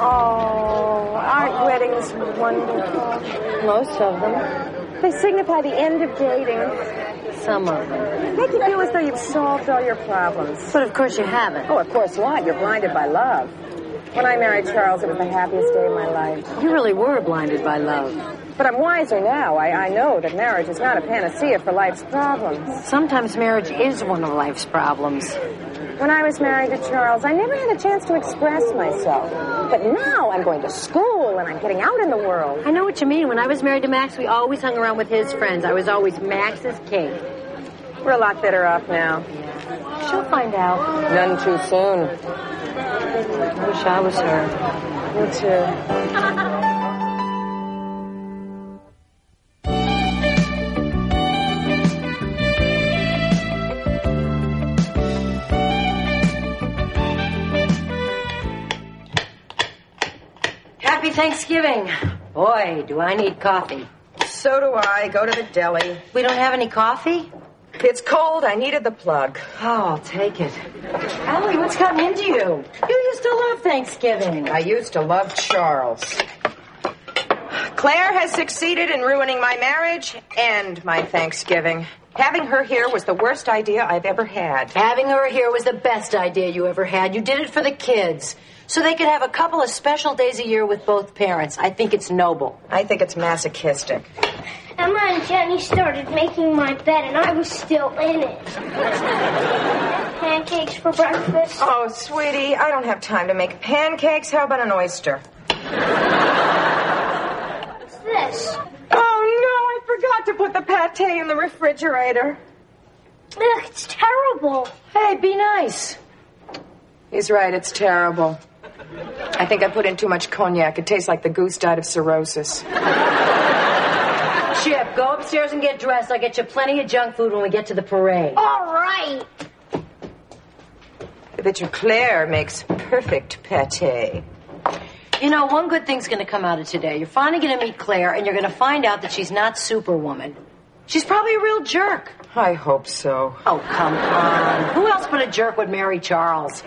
Oh, aren't weddings wonderful? Most of them. They signify the end of dating. Some of them. Make you feel as though you've solved all your problems. But of course you haven't. Oh, of course not. You're blinded by love. When I married Charles, it was the happiest day of my life. You really were blinded by love. But I'm wiser now. I know that marriage is not a panacea for life's problems. Sometimes marriage is one of life's problems. When I was married to Charles, I never had a chance to express myself. But now I'm going to school and I'm getting out in the world. I know what you mean. When I was married to Max, we always hung around with his friends. I was always Max's cake. We're a lot better off now. She'll find out. None too soon. I wish I was her. Me too. Happy Thanksgiving. Boy, do I need coffee. So do I. Go to the deli. We don't have any coffee? It's cold. I needed the plug. Oh, I'll take it. Allie, what's gotten into you? You used to love Thanksgiving. I used to love Charles. Claire has succeeded in ruining my marriage and my Thanksgiving. Having her here was the worst idea I've ever had. Having her here was the best idea you ever had. You did it for the kids, so they could have a couple of special days a year with both parents. I think it's noble. I think it's masochistic. Emma and Jenny started making my bed, and I was still in it. Pancakes for breakfast. Oh, sweetie, I don't have time to make pancakes. How about an oyster? What's this? Oh, no, I forgot to put the pate in the refrigerator. Ugh, it's terrible. Hey, be nice. He's right, it's terrible. I think I put in too much cognac. It tastes like the goose died of cirrhosis. Chip, go upstairs and get dressed. I'll get you plenty of junk food when we get to the parade. All right. I bet you Claire makes perfect pate. You know, one good thing's going to come out of today. You're finally going to meet Claire, and you're going to find out that she's not Superwoman. She's probably a real jerk. I hope so. Oh, come on. Who else but a jerk would marry Charles?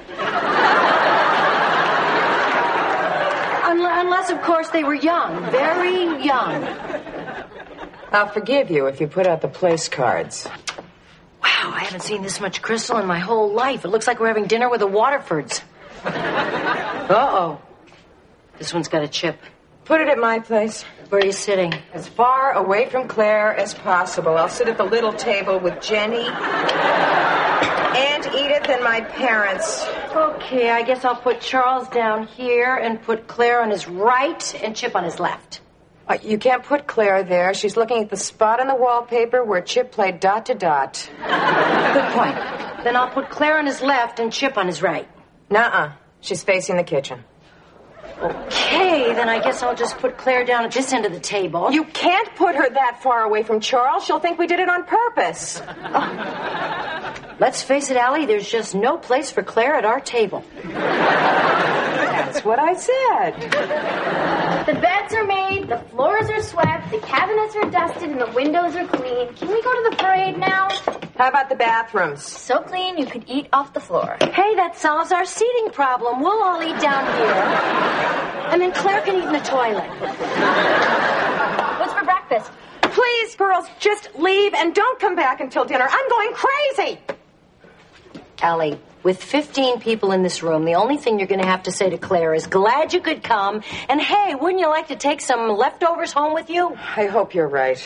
Unless, of course, they were young. Very young. I'll forgive you if you put out the place cards. Wow, I haven't seen this much crystal in my whole life. It looks like we're having dinner with the Waterfords. Uh-oh. This one's got a chip. Put it at my place. Where are you sitting? As far away from Claire as possible. I'll sit at the little table with Jenny, Aunt Edith, and my parents. Okay, I guess I'll put Charles down here and put Claire on his right and Chip on his left. You can't put Claire there. She's looking at the spot on the wallpaper where Chip played dot to dot. Good point. Then I'll put Claire on his left and Chip on his right. Nuh-uh. She's facing the kitchen. Okay, then I guess I'll just put Claire down at this end of the table. You can't put her that far away from Charles. She'll think we did it on purpose. Let's face it, Allie, there's just no place for Claire at our table. That's what I said. The beds are made, the floors are swept, the cabinets are dusted, and the windows are clean. Can we go to the parade now? How about the bathrooms? So clean you could eat off the floor. Hey, that solves our seating problem. We'll all eat down here. And then Claire can eat in the toilet. What's for breakfast? Please, girls, just leave and don't come back until dinner. I'm going crazy. Allie, with 15 people in this room, the only thing you're going to have to say to Claire is, glad you could come, and hey, wouldn't you like to take some leftovers home with you? I hope you're right.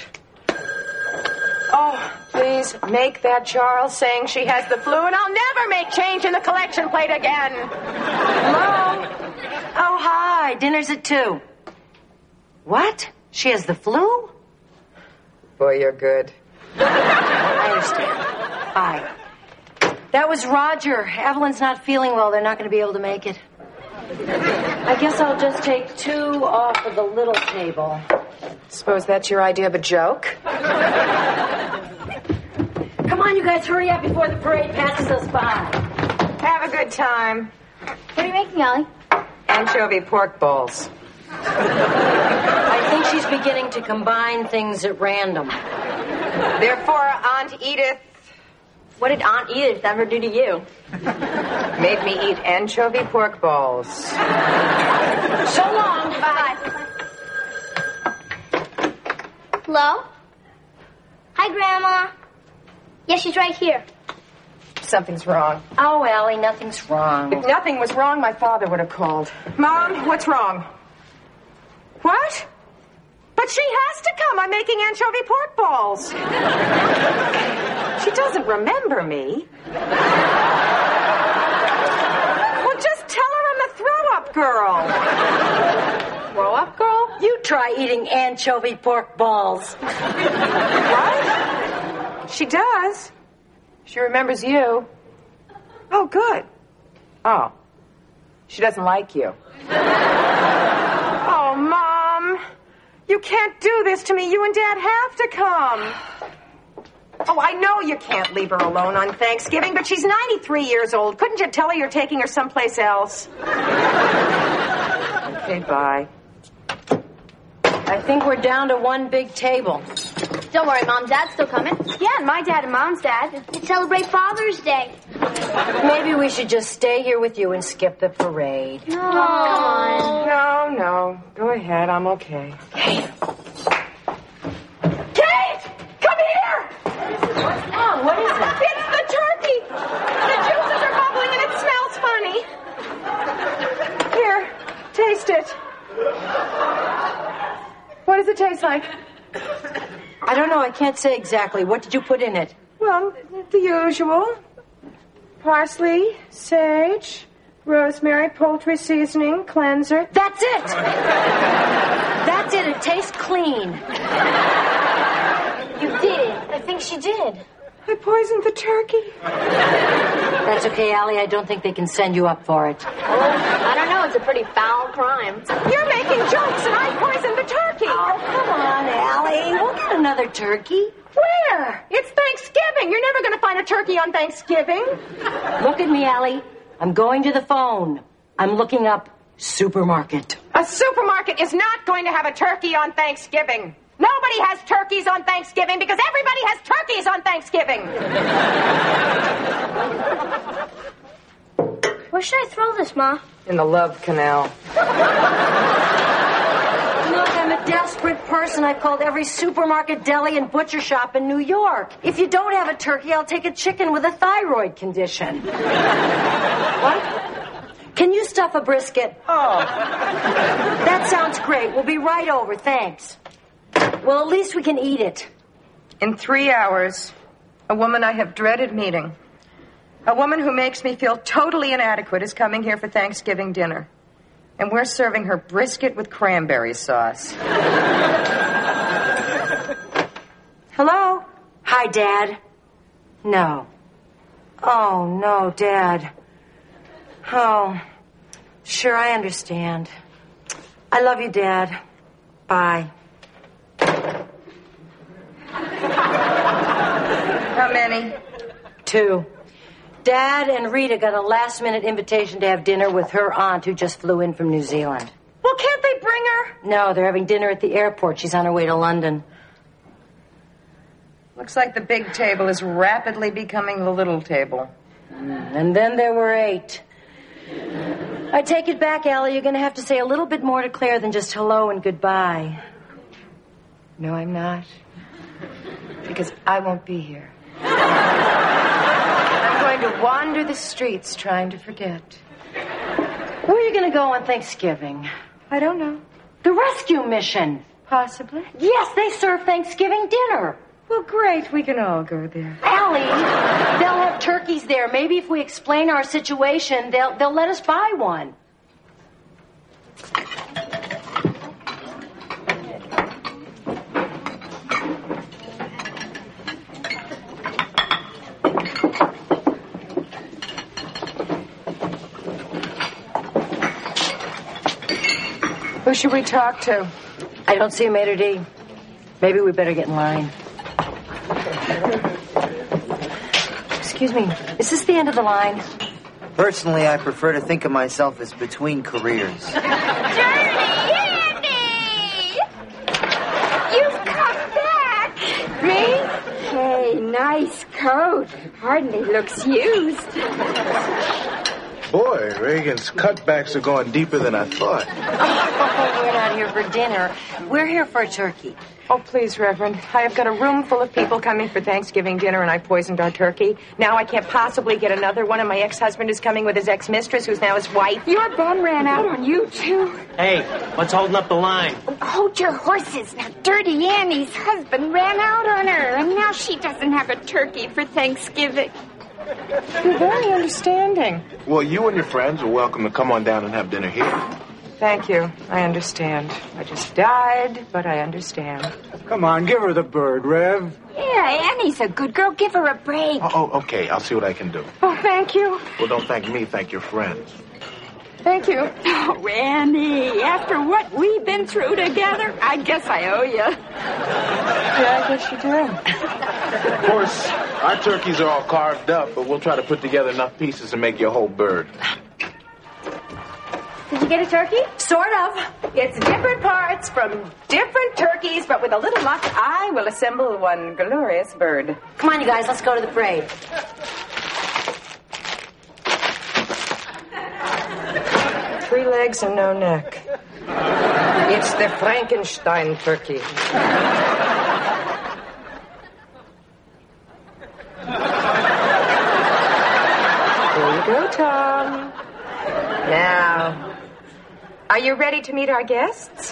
Oh, please make that Charles saying she has the flu, and I'll never make change in the collection plate again. Hello? Oh, hi. Dinner's at 2. What? She has the flu? Boy, you're good. I understand. Bye. That was Roger. Evelyn's not feeling well. They're not going to be able to make it. I guess I'll just take 2 off of the little table. Suppose that's your idea of a joke? Come on, you guys, hurry up before the parade passes us by. Have a good time. What are you making, Allie? Anchovy pork bowls. I think she's beginning to combine things at random. They're for Aunt Edith What did Aunt Edith ever do to you? Made me eat anchovy pork balls. So long. Bye. Hello? Hi, Grandma. Yes, she's right here. Something's wrong. Oh, Allie, nothing's wrong. If nothing was wrong, my father would have called. Mom, what's wrong? What? But she has to come. I'm making anchovy pork balls. She doesn't remember me. Well, just tell her I'm a throw-up girl. Throw-up girl? You try eating anchovy pork balls. What? She does. She remembers you. Oh, good. Oh. She doesn't like you. Oh, Mom. You can't do this to me. You and Dad have to come. Oh, I know you can't leave her alone on Thanksgiving, but she's 93 years old. Couldn't you tell her you're taking her someplace else? Okay, bye. I think we're down to one big table. Don't worry, Mom. Dad's still coming. Yeah, and my dad and Mom's dad. To celebrate Father's Day. Maybe we should just stay here with you and skip the parade. No. Come on. No. Go ahead. I'm okay. Kate! Come here! Mom, what is it? It's the turkey! The juices are bubbling and it smells funny. Here, taste it. What does it taste like? I don't know. I can't say exactly. What did you put in it? Well, the usual. Parsley, sage, rosemary, poultry seasoning, cleanser. That's it! That's it. It tastes clean. You did. I think she did. I poisoned the turkey. That's okay, Allie. I don't think they can send you up for it. I don't know. It's a pretty foul crime. You're making jokes and I poisoned the turkey. Oh, come on, Allie. We'll get another turkey. Where? It's Thanksgiving. You're never going to find a turkey on Thanksgiving. Look at me, Allie. I'm going to the phone. I'm looking up supermarket. A supermarket is not going to have a turkey on Thanksgiving. Nobody has turkeys on Thanksgiving because everybody has turkeys on Thanksgiving. Where should I throw this, Ma? In the love canal. Look, I'm a desperate person. I've called every supermarket, deli, and butcher shop in New York. If you don't have a turkey, I'll take a chicken with a thyroid condition. What? Can you stuff a brisket? Oh. That sounds great. We'll be right over. Thanks. Well, at least we can eat it. In 3 hours, a woman I have dreaded meeting, a woman who makes me feel totally inadequate, is coming here for Thanksgiving dinner. And we're serving her brisket with cranberry sauce. Hello? Hi, Dad. No. Oh, no, Dad. Oh, sure, I understand. I love you, Dad. Bye. How many? 2. Dad and Rita got a last-minute invitation to have dinner with her aunt who just flew in from New Zealand. Well, can't they bring her? No, they're having dinner at the airport. She's on her way to London. Looks like the big table is rapidly becoming the little table. And then there were 8. I take it back, Allie. You're going to have to say a little bit more to Claire than just hello and goodbye. No, I'm not. Because I won't be here. I'm going to wander the streets trying to forget. Where are you going to go on Thanksgiving? I don't know. The rescue mission. Possibly. Yes, they serve Thanksgiving dinner. Well, great. We can all go there. Allie, they'll have turkeys there. Maybe if we explain our situation, they'll let us buy one. Who should we talk to? I don't see a maitre d'. Maybe we better get in line. Excuse me, is this the end of the line? Personally, I prefer to think of myself as between careers. Dirty Andy! You've come back! Me? Hey, nice coat. Hardly looks used. Boy, Reagan's cutbacks are going deeper than I thought. Oh, we're not here for dinner. We're here for a turkey. Oh, please, Reverend. I have got a room full of people coming for Thanksgiving dinner, and I poisoned our turkey. Now I can't possibly get another one, and my ex-husband is coming with his ex-mistress, who's now his wife. Your Ben ran out on you, too. Hey, what's holding up the line? Hold your horses. Now, Dirty Annie's husband ran out on her, and now she doesn't have a turkey for Thanksgiving. You're very understanding. Well, you and your friends are welcome to come on down and have dinner here. Thank you. I understand. I just died, but I understand. Come on, give her the bird, Rev. Yeah, Annie's a good girl. Give her a break. Oh, okay. I'll see what I can do. Oh, thank you. Well, don't thank me. Thank your friends. Thank you. Oh, Annie, after what we've been through together, I guess I owe you. Yeah, I guess you do. Of course, our turkeys are all carved up, but we'll try to put together enough pieces to make you a whole bird. Did you get a turkey? Sort of. It's different parts from different turkeys, but with a little luck, I will assemble one glorious bird. Come on, you guys, let's go to the parade. Three legs and no neck. It's the Frankenstein turkey. Here you go, Tom. Now, are you ready to meet our guests?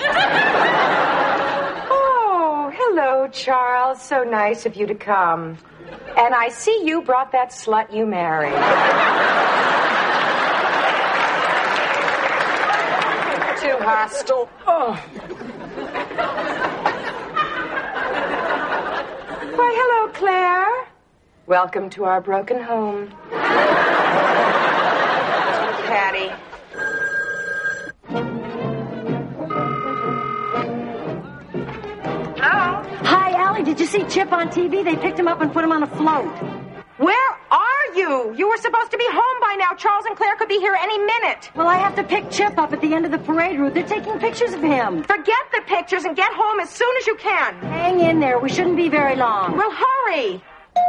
Oh, hello, Charles. So nice of you to come. And I see you brought that slut you married. Too hostile. Oh. Why, hello, Claire. Welcome to our broken home. Patty. Hello? Hi, Allie, did you see Chip on TV? They picked him up and put him on a float. Where are you? You were supposed to be home by now. Charles and Claire could be here any minute. Well, I have to pick Chip up at the end of the parade route. They're taking pictures of him. Forget the pictures and get home as soon as you can. Hang in there. We shouldn't be very long. Well, hurry.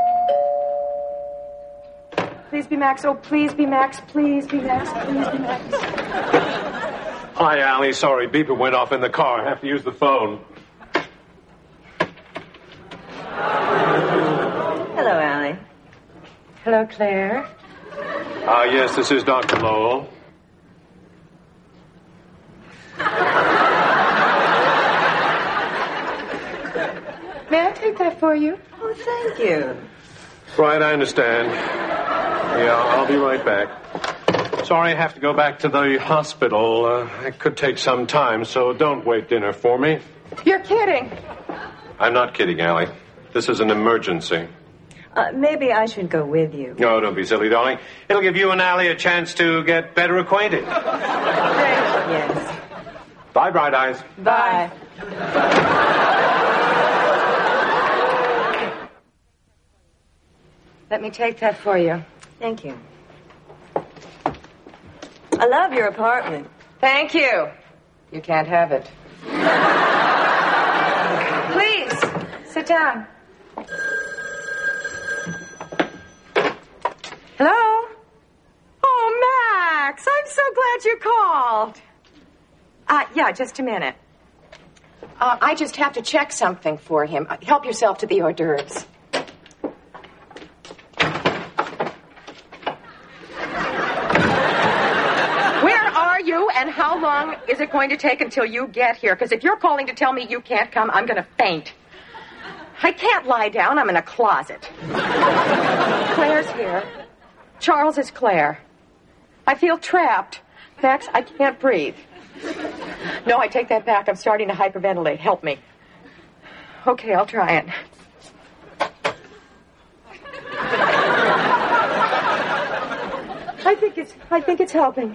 Please be Max. Oh, please be Max. Please be Max. Please be Max. Hi, Allie. Sorry, beeper went off in the car. I have to use the phone. Hello, Allie. Hello, Claire. Yes, this is Dr. Lowell. May I take that for you? Oh, thank you. Right, I understand. Yeah, I'll be right back. Sorry, I have to go back to the hospital. It could take some time, so don't wait dinner for me. You're kidding. I'm not kidding, Allie. This is an emergency. Maybe I should go with you. No, don't be silly, darling. It'll give you and Allie a chance to get better acquainted. Yes. Bye, Bright Eyes. Bye. Let me take that for you. Thank you. I love your apartment. Thank you. You can't have it. Please, sit down. Hello? Oh, Max, I'm so glad you called. Yeah, just a minute. I just have to check something for him. Help yourself to the hors d'oeuvres. And how long is it going to take until you get here? Because if you're calling to tell me you can't come, I'm going to faint. I can't lie down. I'm in a closet. Claire's here. Charles is Claire. I feel trapped. Max, I can't breathe. No, I take that back. I'm starting to hyperventilate. Help me. Okay, I'll try it. I think it's helping.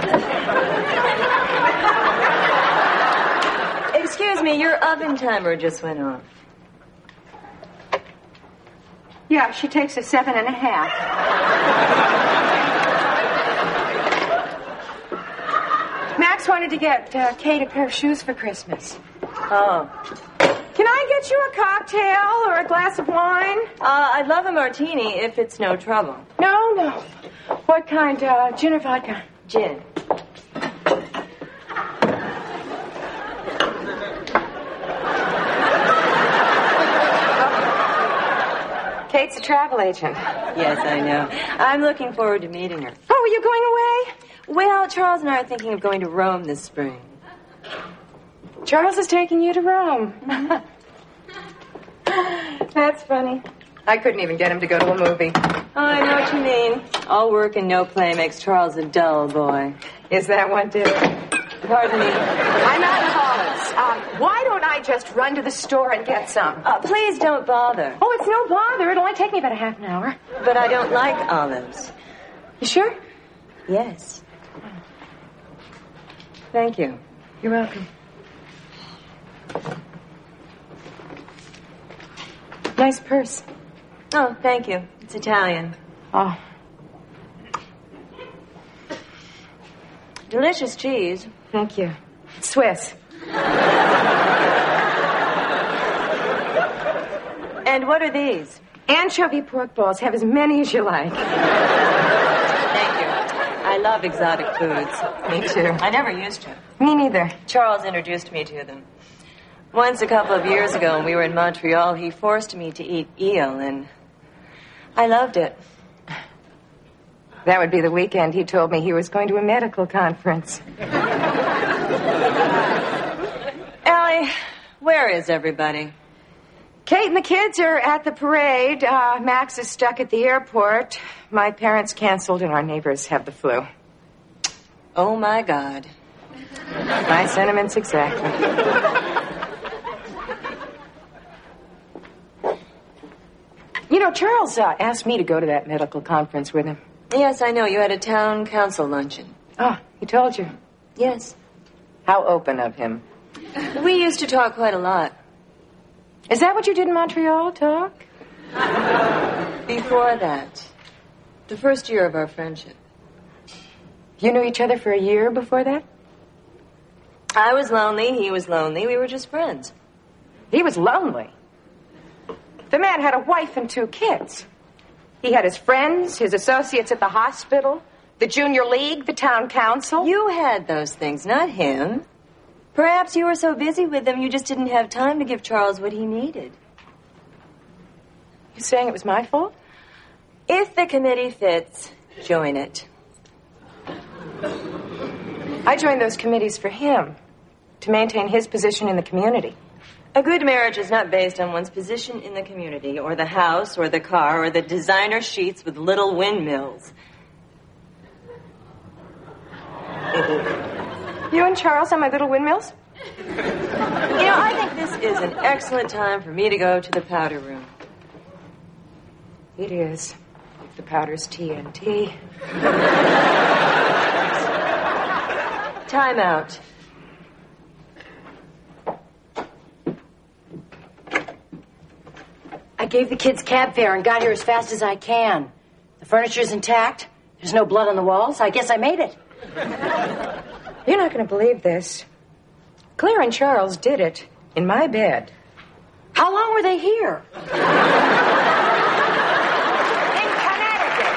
Excuse me, your oven timer just went off. Yeah, she takes a 7.5. Max wanted to get Kate a pair of shoes for Christmas. Oh. Can I get you a cocktail or a glass of wine? I'd love a martini if it's no trouble. No. What kind? Gin or vodka? Gin. Kate's a travel agent. Yes, I know. I'm looking forward to meeting her. Oh, are you going away? Well, Charles and I are thinking of going to Rome this spring. Charles is taking you to Rome. That's funny. I couldn't even get him to go to a movie. Oh, I know what you mean. All work and no play makes Charles a dull boy. Is that one, too? Pardon me. I'm out of olives. Why don't I just run to the store and get some? Please don't bother. Oh, it's no bother. It'll only take me about a half an hour. But I don't like olives. You sure? Yes. Thank you. You're welcome. Nice purse. Oh, thank you. It's Italian. Oh. Delicious cheese. Thank you. It's Swiss. And what are these? Anchovy pork balls. Have as many as you like. Thank you. I love exotic foods. Me too. I never used to. Me neither. Charles introduced me to them. Once a couple of years ago when we were in Montreal, he forced me to eat eel, and I loved it. That would be the weekend he told me he was going to a medical conference. Allie, where is everybody? Kate and the kids are at the parade. Max is stuck at the airport. My parents canceled, and our neighbors have the flu. Oh, my God. My sentiments exactly. You know, Charles asked me to go to that medical conference with him. Yes, I know. You had a town council luncheon. Oh, he told you? Yes. How open of him. We used to talk quite a lot. Is that what you did in Montreal, talk? Before that. The first year of our friendship. You knew each other for a year before that? I was lonely, he was lonely. We were just friends. He was lonely. The man had a wife and 2 kids. He had his friends, his associates at the hospital, the junior league, the town council. You had those things, not him. Perhaps you were so busy with them you just didn't have time to give Charles what he needed. You saying it was my fault? If the committee fits, join it. I joined those committees for him, to maintain his position in the community. A good marriage is not based on one's position in the community, or the house, or the car, or the designer sheets with little windmills. You and Charles on my little windmills? You know, I think this is an excellent time for me to go to the powder room. It is. If the powder's TNT. Time out. I gave the kids cab fare and got here as fast as I can. The furniture's intact. There's no blood on the walls. I guess I made it. You're not going to believe this. Claire and Charles did it in my bed. How long were they here? In Connecticut.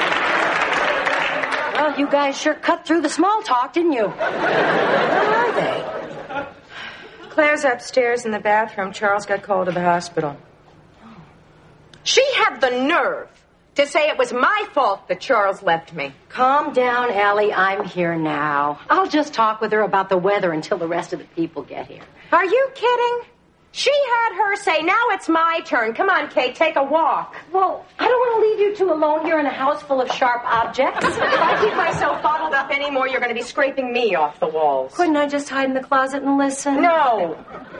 Well, you guys sure cut through the small talk, didn't you? Where are they? Claire's upstairs in the bathroom. Charles got called to the hospital. She had the nerve to say it was my fault that Charles left me. Calm down, Allie. I'm here now. I'll just talk with her about the weather until the rest of the people get here. Are you kidding? She had her say, now it's my turn. Come on, Kate, take a walk. Well, I don't want to leave you two alone here in a house full of sharp objects. If I keep myself bottled up anymore, you're going to be scraping me off the walls. Couldn't I just hide in the closet and listen? No.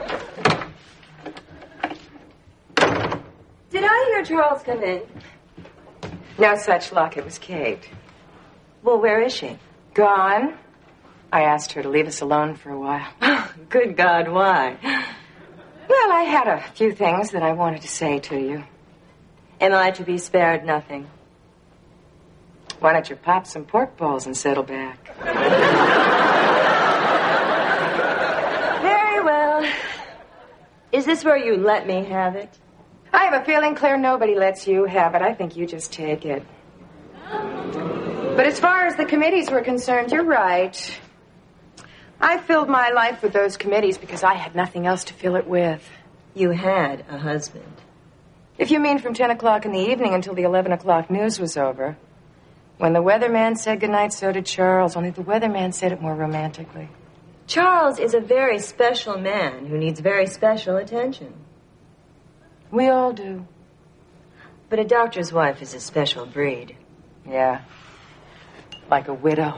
Did I hear Charles come in? No such luck. It was Kate. Well, where is she? Gone. I asked her to leave us alone for a while. Good God, why? Well, I had a few things that I wanted to say to you. Am I to be spared nothing? Why don't you pop some pork balls and settle back? Very well. Is this this where you let me have it? I have a feeling, Claire, nobody lets you have it. I think you just take it. But as far as the committees were concerned, you're right. I filled my life with those committees because I had nothing else to fill it with. You had a husband. If you mean from 10 o'clock in the evening until the 11 o'clock news was over. When the weatherman said goodnight, so did Charles, only the weatherman said it more romantically. Charles is a very special man who needs very special attention. We all do. But a doctor's wife is a special breed. Yeah. Like a widow.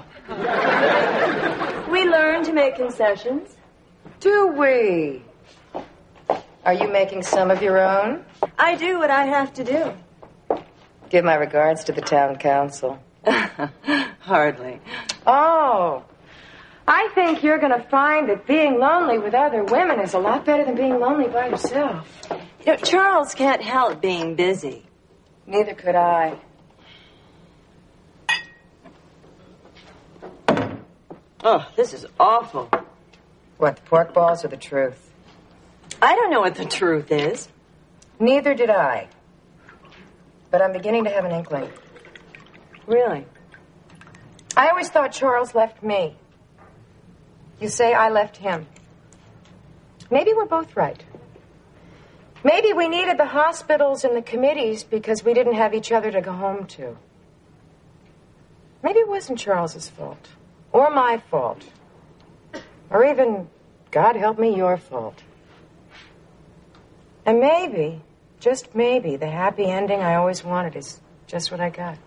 We learn to make concessions. Do we? Are you making some of your own? I do what I have to do. Give my regards to the town council. Hardly. Oh. I think you're going to find that being lonely with other women is a lot better than being lonely by yourself. You know, Charles can't help being busy. Neither could I. Oh, this is awful. What, the pork balls or the truth? I don't know what the truth is. Neither did I. But I'm beginning to have an inkling. Really? I always thought Charles left me. You say I left him. Maybe we're both right. Maybe we needed the hospitals and the committees because we didn't have each other to go home to. Maybe it wasn't Charles's fault. Or my fault. Or even, God help me, your fault. And maybe, just maybe, the happy ending I always wanted is just what I got.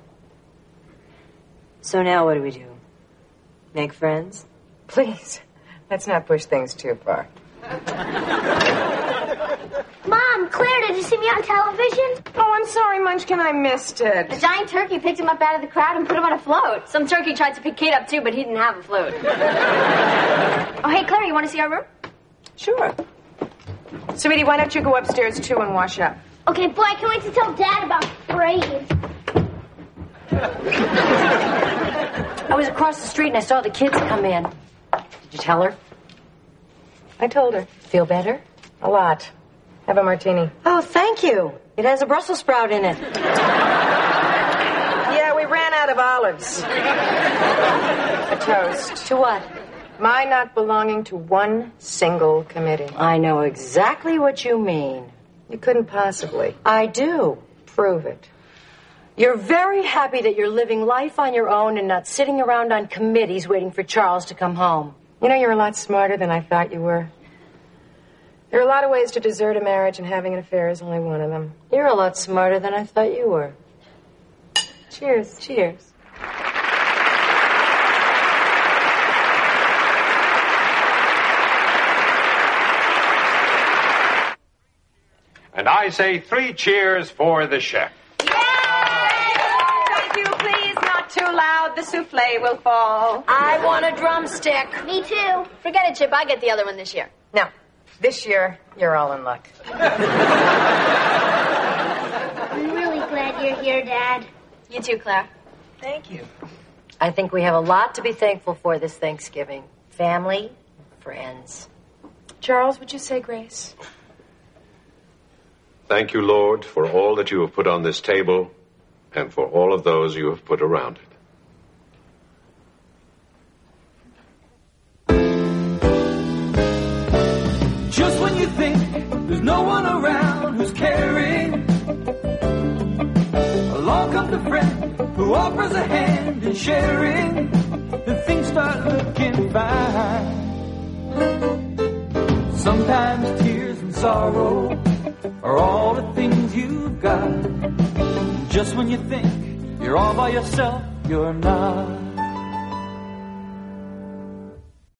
So now what do we do? Make friends? Please, let's not push things too far. Mom, Claire, did you see me on television? Oh, I'm sorry, Munchkin, I missed it. A giant turkey picked him up out of the crowd and put him on a float. Some turkey tried to pick Kate up, too, but he didn't have a float. Oh, hey, Claire, you want to see our room? Sure. Sweetie, why don't you go upstairs, too, and wash up? Okay, boy, I can't wait to tell Dad about Brave. I was across the street and I saw the kids come in. Did you tell her? I told her. Feel better? A lot. Have a martini. Oh, thank you. It has a Brussels sprout in it. Yeah, we ran out of olives. A toast. To what? My not belonging to one single committee. I know exactly what you mean. You couldn't possibly. I do. Prove it. You're very happy that you're living life on your own and not sitting around on committees waiting for Charles to come home. You know, you're a lot smarter than I thought you were. There are a lot of ways to desert a marriage, and having an affair is only one of them. You're a lot smarter than I thought you were. Cheers. Cheers. And I say 3 cheers for the chef. Thank you, please, not too loud. The souffle will fall. I want a drumstick. Me too. Forget it, Chip. I get the other one this year. No, this year, you're all in luck. I'm really glad you're here, Dad. You too, Claire. Thank you. I think we have a lot to be thankful for this Thanksgiving. Family, friends. Charles, would you say grace? Thank you, Lord, for all that you have put on this table and for all of those you have put around it. Just when you think there's no one around who's caring, along comes a friend who offers a hand in sharing, and things start looking fine. Sometimes tears and sorrow are all the things you've got. Just when you think you're all by yourself, you're not.